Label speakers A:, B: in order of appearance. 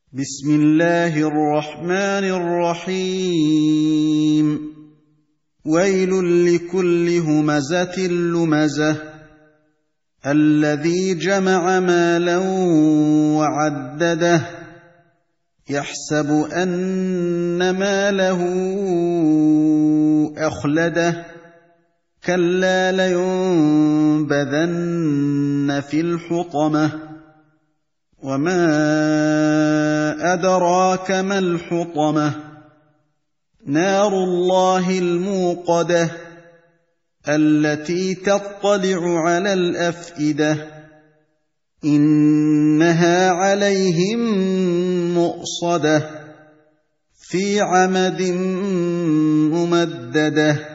A: بسم الله الرحمن الرحيم ويل لكل همزة لمزة الذي جمع مالا وعدده يحسب أن ماله أخلده كلا لينبذن في الحطمة وما أدراك ما الحطمة نار الله الموقدة التي تطلع على الأفئدة إنها عليهم مؤصدة في عمد ممددة